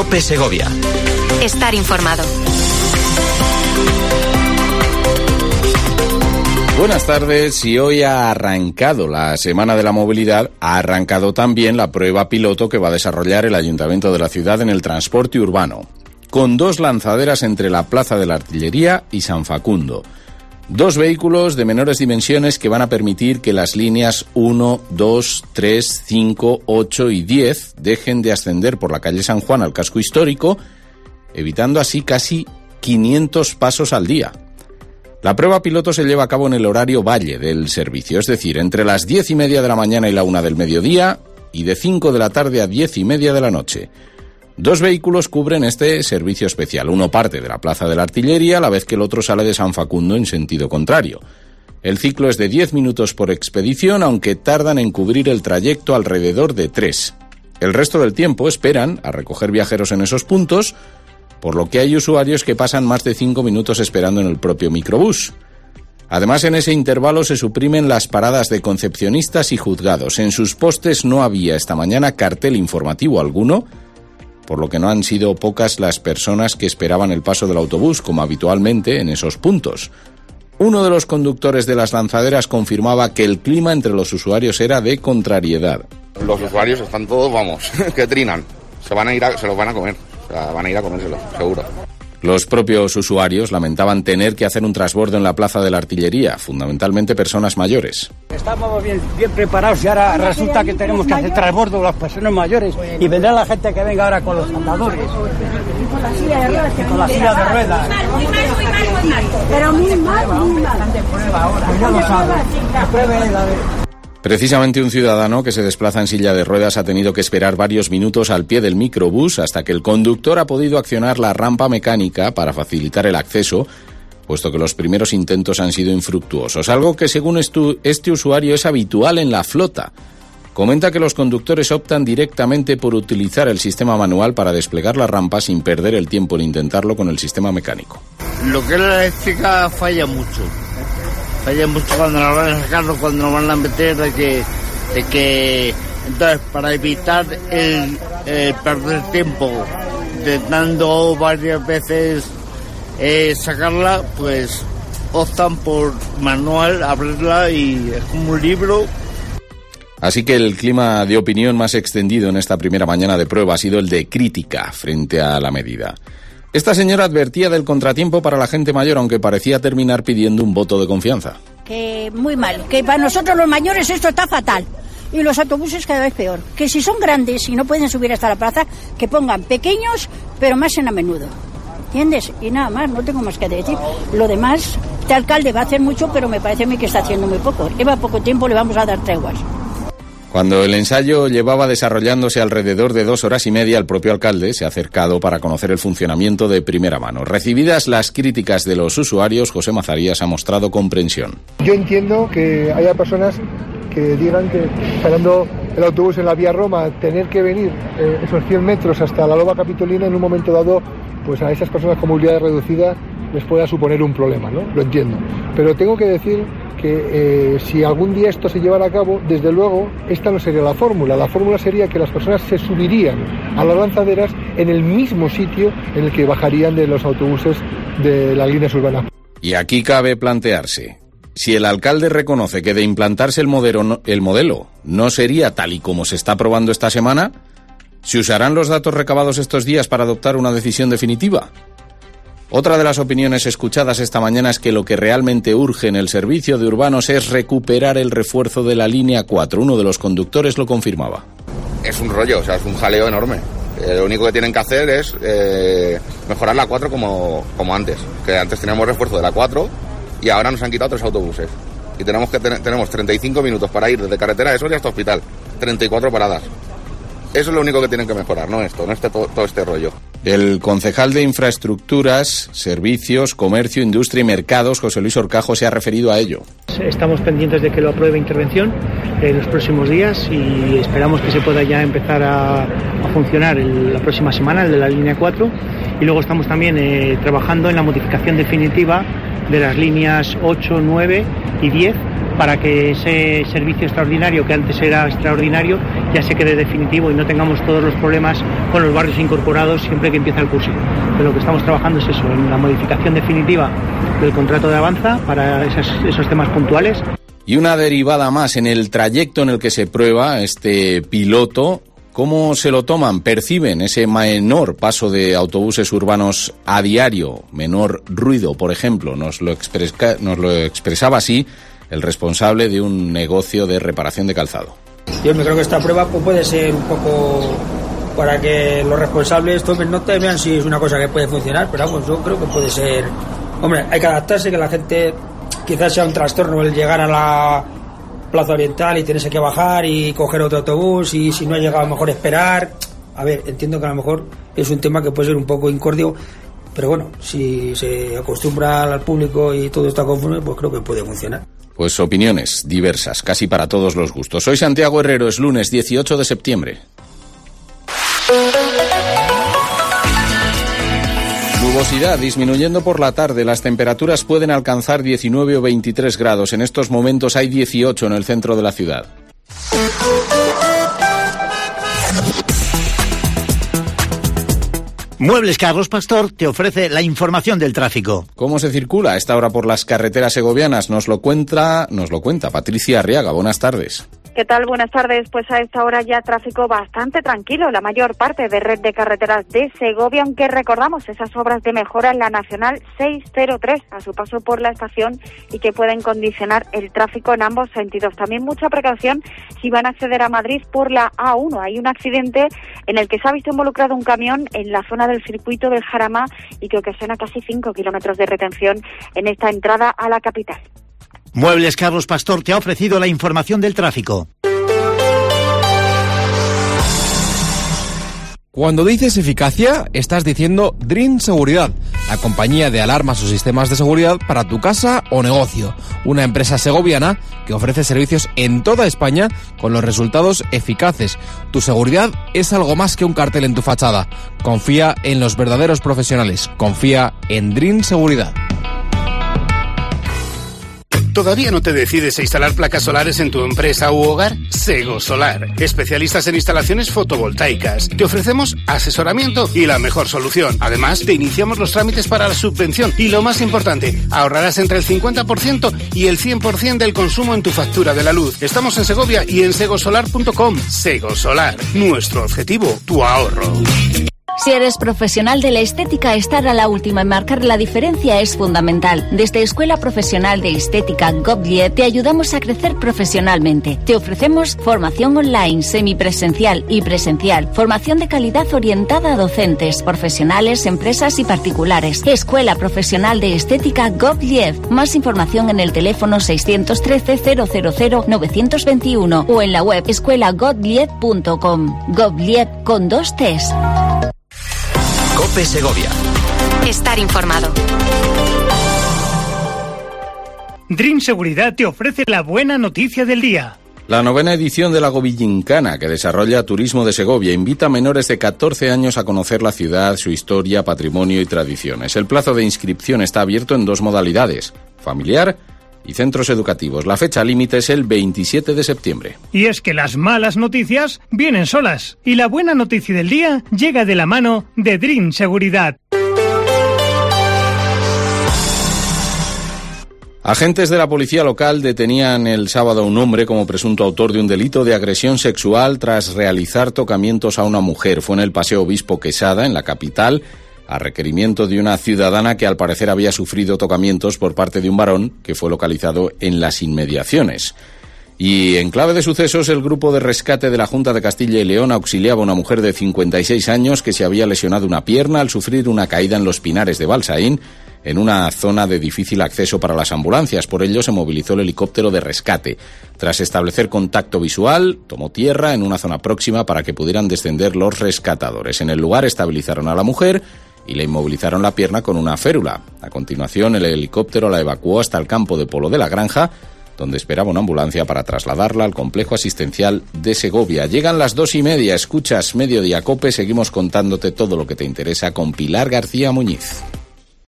COPE Segovia. Estar informado. Buenas tardes. Y hoy ha arrancado la Semana de la Movilidad, ha arrancado también la prueba piloto que va a desarrollar el Ayuntamiento de la ciudad en el transporte urbano, con 2 lanzaderas entre la Plaza de la Artillería y San Facundo. 2 vehículos de menores dimensiones que van a permitir que las líneas 1, 2, 3, 5, 8 y 10 dejen de ascender por la calle San Juan al casco histórico, evitando así casi 500 pasos al día. La prueba piloto se lleva a cabo en el horario valle del servicio, es decir, entre las 10:30 de la mañana y la 1 del mediodía y de 5 de la tarde a 10:30 de la noche. 2 vehículos cubren este servicio especial. Uno parte de la Plaza de la Artillería, a la vez que el otro sale de San Facundo en sentido contrario. El ciclo es de 10 minutos por expedición, aunque tardan en cubrir el trayecto alrededor de 3. El resto del tiempo esperan a recoger viajeros en esos puntos, por lo que hay usuarios que pasan más de 5 minutos esperando en el propio microbús. Además, en ese intervalo se suprimen las paradas de concepcionistas y juzgados. En sus postes no había esta mañana cartel informativo alguno, por lo que no han sido pocas las personas que esperaban el paso del autobús, como habitualmente en esos puntos. Uno de los conductores de las lanzaderas confirmaba que el clima entre los usuarios era de contrariedad. Los usuarios están todos, que trinan. Se los van a comer. Van a ir a comérselo, seguro. Los propios usuarios lamentaban tener que hacer un transbordo en la Plaza de la Artillería, fundamentalmente personas mayores. Estamos bien preparados y ahora resulta que tenemos que hacer transbordo las personas mayores y vendrá la gente que venga ahora con los andadores. Con la silla de ruedas. Con la silla de ruedas. Muy mal. Pero muy mal. Pues ya lo saben. Precisamente un ciudadano que se desplaza en silla de ruedas ha tenido que esperar varios minutos al pie del microbús hasta que el conductor ha podido accionar la rampa mecánica para facilitar el acceso, puesto que los primeros intentos han sido infructuosos, algo que según este usuario es habitual en la flota. Comenta que los conductores optan directamente por utilizar el sistema manual para desplegar la rampa sin perder el tiempo en intentarlo con el sistema mecánico. Lo que es la eléctrica falla mucho. Falla mucho cuando nos van a sacarlo, cuando nos van a meter, de que entonces para evitar el perder tiempo intentando varias veces sacarla, pues optan por manual, abrirla y es como un libro. Así que el clima de opinión más extendido en esta primera mañana de prueba ha sido el de crítica frente a la medida. Esta señora advertía del contratiempo para la gente mayor, aunque parecía terminar pidiendo un voto de confianza. Que muy mal, que para nosotros los mayores esto está fatal. Y los autobuses cada vez peor. Que si son grandes y no pueden subir hasta la plaza, que pongan pequeños, pero más en a menudo. ¿Entiendes? Y nada más, no tengo más que decir. Lo demás, este alcalde va a hacer mucho, pero me parece a mí que está haciendo muy poco. Lleva poco tiempo, le vamos a dar treguas. Cuando el ensayo llevaba desarrollándose alrededor de 2 horas y media, el propio alcalde se ha acercado para conocer el funcionamiento de primera mano. Recibidas las críticas de los usuarios, José Mazarías ha mostrado comprensión. Yo entiendo que haya personas que digan que esperando el autobús en la vía Roma, tener que venir esos 100 metros hasta la Loba Capitolina en un momento dado, pues a esas personas con movilidad reducida les pueda suponer un problema, ¿no? Lo entiendo. Pero tengo que decir que si algún día esto se llevara a cabo, desde luego, esta no sería la fórmula. La fórmula sería que las personas se subirían a las lanzaderas en el mismo sitio en el que bajarían de los autobuses de las líneas urbanas. Y aquí cabe plantearse, si el alcalde reconoce que de implantarse el modelo no sería tal y como se está aprobando esta semana, ¿se usarán los datos recabados estos días para adoptar una decisión definitiva? Otra de las opiniones escuchadas esta mañana es que lo que realmente urge en el servicio de urbanos es recuperar el refuerzo de la línea 4. Uno de los conductores lo confirmaba. Es un rollo, es un jaleo enorme. Lo único que tienen que hacer es mejorar la 4 como antes. Que antes teníamos refuerzo de la 4 y ahora nos han quitado 3 autobuses. Y tenemos 35 minutos para ir desde carretera de Soria hasta hospital. 34 paradas. Eso es lo único que tienen que mejorar, no todo este rollo. El concejal de Infraestructuras, Servicios, Comercio, Industria y Mercados, José Luis Orcajo, se ha referido a ello. Estamos pendientes de que lo apruebe Intervención en los próximos días y esperamos que se pueda ya empezar a funcionar la próxima semana, el de la línea 4. Y luego estamos también trabajando en la modificación definitiva de las líneas 8, 9 y 10 para que ese servicio extraordinario, que antes era extraordinario, ya se quede definitivo y no tengamos todos los problemas con los barrios incorporados siempre que empieza el curso. Pero lo que estamos trabajando es eso, en la modificación definitiva del contrato de Avanza para esos temas puntuales. Y una derivada más en el trayecto en el que se prueba este piloto. ¿Cómo se lo toman? ¿Perciben ese menor paso de autobuses urbanos a diario? Menor ruido, por ejemplo. Nos lo expresaba así el responsable de un negocio de reparación de calzado. Yo me creo que esta prueba puede ser un poco para que los responsables tomen nota y vean si es una cosa que puede funcionar, pero vamos, yo creo que puede ser... Hombre, hay que adaptarse, que la gente quizás sea un trastorno el llegar a la Plaza Oriental y tenerse que bajar y coger otro autobús y si no ha llegado a lo mejor esperar. A ver, entiendo que a lo mejor es un tema que puede ser un poco incordio, pero bueno, si se acostumbra al público y todo está conforme, pues creo que puede funcionar. Pues opiniones diversas, casi para todos los gustos. Soy Santiago Herrero, es lunes 18 de septiembre. Nubosidad disminuyendo por la tarde, las temperaturas pueden alcanzar 19 o 23 grados. En estos momentos hay 18 en el centro de la ciudad. Muebles Carlos Pastor te ofrece la información del tráfico. ¿Cómo se circula a esta hora por las carreteras segovianas? Nos lo cuenta Patricia Arriaga. Buenas tardes. ¿Qué tal? Buenas tardes. Pues a esta hora ya tráfico bastante tranquilo. La mayor parte de red de carreteras de Segovia, aunque recordamos esas obras de mejora en la Nacional 603 a su paso por la estación y que pueden condicionar el tráfico en ambos sentidos. También mucha precaución si van a acceder a Madrid por la A1. Hay un accidente en el que se ha visto involucrado un camión en la zona del circuito del Jarama y que ocasiona casi 5 kilómetros de retención en esta entrada a la capital. Muebles Carlos Pastor te ha ofrecido la información del tráfico. Cuando dices eficacia, estás diciendo Dream Seguridad, la compañía de alarmas o sistemas de seguridad para tu casa o negocio. Una empresa segoviana que ofrece servicios en toda España con los resultados eficaces. Tu seguridad es algo más que un cartel en tu fachada. Confía en los verdaderos profesionales. Confía en Dream Seguridad. ¿Todavía no te decides a instalar placas solares en tu empresa u hogar? Sego Solar, especialistas en instalaciones fotovoltaicas. Te ofrecemos asesoramiento y la mejor solución. Además, te iniciamos los trámites para la subvención y lo más importante, ahorrarás entre el 50% y el 100% del consumo en tu factura de la luz. Estamos en Segovia y en segosolar.com. Sego Solar, nuestro objetivo, tu ahorro. Si eres profesional de la estética, estar a la última y marcar la diferencia es fundamental. Desde Escuela Profesional de Estética Gottlieb te ayudamos a crecer profesionalmente. Te ofrecemos formación online, semipresencial y presencial, formación de calidad orientada a docentes, profesionales, empresas y particulares. Escuela Profesional de Estética Gottlieb. Más información en el teléfono 613 000 921 o en la web escuelagottlieb.com. Gottlieb con 2 T's. COPE Segovia. Estar informado. Dream Seguridad te ofrece la buena noticia del día. La 9ª edición de la Govillincana, que desarrolla Turismo de Segovia, invita a menores de 14 años a conocer la ciudad, su historia, patrimonio y tradiciones. El plazo de inscripción está abierto en 2 modalidades, familiar y centros educativos. La fecha límite es el 27 de septiembre. Y es que las malas noticias vienen solas y la buena noticia del día llega de la mano de Dream Seguridad. Agentes de la policía local detenían el sábado a un hombre como presunto autor de un delito de agresión sexual tras realizar tocamientos a una mujer. Fue en el Paseo Obispo Quesada, en la capital, a requerimiento de una ciudadana que al parecer había sufrido tocamientos por parte de un varón que fue localizado en las inmediaciones. Y en clave de sucesos, el grupo de rescate de la Junta de Castilla y León auxiliaba a una mujer de 56 años que se había lesionado una pierna al sufrir una caída en los Pinares de Balsaín, en una zona de difícil acceso para las ambulancias. Por ello se movilizó el helicóptero de rescate. Tras establecer contacto visual, tomó tierra en una zona próxima para que pudieran descender los rescatadores. En el lugar estabilizaron a la mujer y le inmovilizaron la pierna con una férula. A continuación, el helicóptero la evacuó hasta el campo de polo de la Granja, donde esperaba una ambulancia para trasladarla al complejo asistencial de Segovia. Llegan las 2:30, escuchas Mediodía Cope, seguimos contándote todo lo que te interesa con Pilar García Muñiz.